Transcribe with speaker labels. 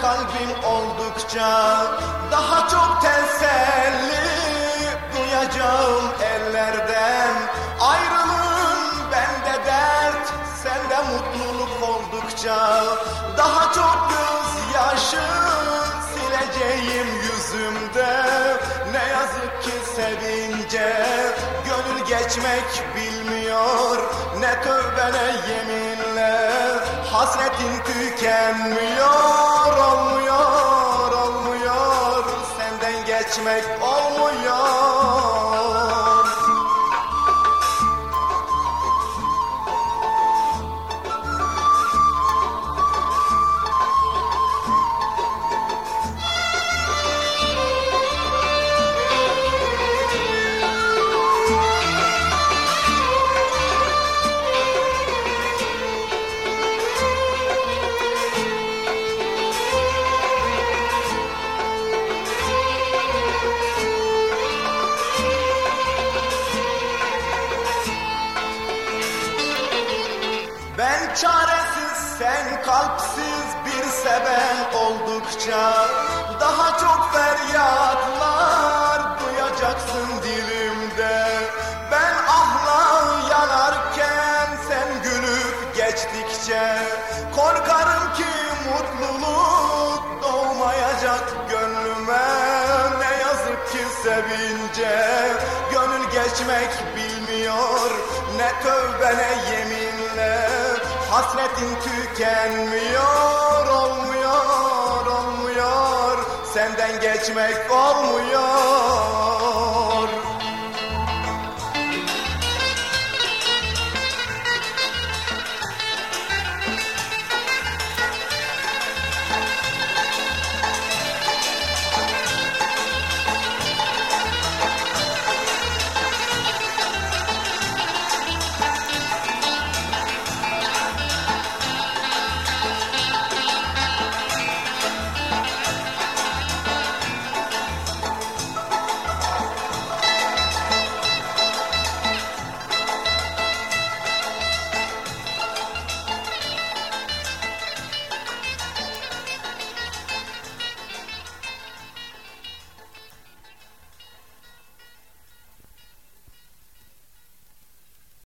Speaker 1: kalbim oldukça daha çok teselli duyacağım ellerden. Ayrılığın bende dert, sende mutluluk oldukça daha çok gözyaşı sileceğim yüzümde. Ne yazık ki sevince gönül geçmek bilmiyor, ne tövbe ne yeminler, hasretin tükenmiyor. Olmuyor, olmuyor, senden geçmek olmuyor. Ben çaresiz, sen kalpsiz bir seven oldukça daha çok feryatlar duyacaksın dilimde. Ben ahla yanarken sen gülüp geçtikçe korkarım ki mutluluk doğmayacak gönlüme. Ne yazık ki sevince gönül geçmek bilmiyor, ne tövbe ne yeminler, hasretin tükenmiyor. Olmuyor, olmuyor, senden geçmek olmuyor.